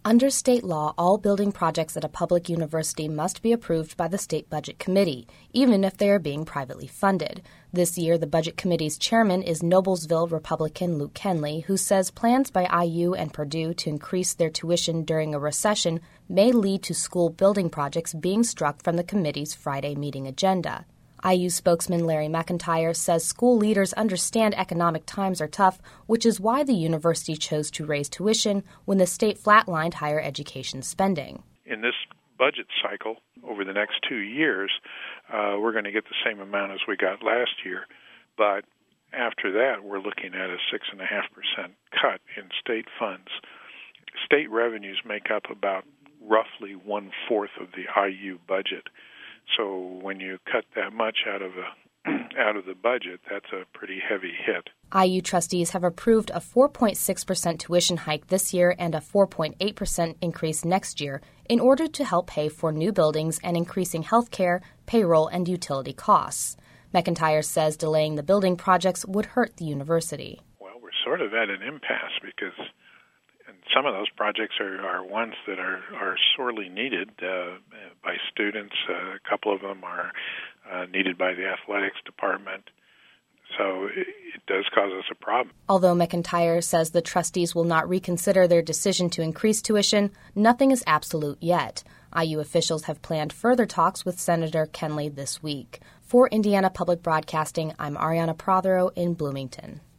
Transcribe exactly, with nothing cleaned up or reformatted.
Under state law, all building projects at a public university must be approved by the State Budget Committee, even if they are being privately funded. This year, the Budget Committee's chairman is Noblesville Republican Luke Kenley, who says plans by I U and Purdue to increase their tuition during a recession may lead to school building projects being struck from the committee's Friday meeting agenda. I U spokesman Larry McIntyre says school leaders understand economic times are tough, which is why the university chose to raise tuition when the state flatlined higher education spending. In this budget cycle, over the next two years, uh, we're going to get the same amount as we got last year, but after that, we're looking at a six point five percent cut in state funds. State revenues make up about roughly one-fourth of the I U budget. So when you cut that much out of a out of the budget, that's a pretty heavy hit. I U trustees have approved a four point six percent tuition hike this year and a four point eight percent increase next year in order to help pay for new buildings and increasing health care, payroll, and utility costs. McIntyre says delaying the building projects would hurt the university. Well, we're sort of at an impasse because some of those projects are, are ones that are, are sorely needed uh, by students. Uh, a couple of them are uh, needed by the athletics department. So it, it does cause us a problem. Although McIntyre says the trustees will not reconsider their decision to increase tuition, nothing is absolute yet. I U officials have planned further talks with Senator Kenley this week. For Indiana Public Broadcasting, I'm Ariana Prothero in Bloomington.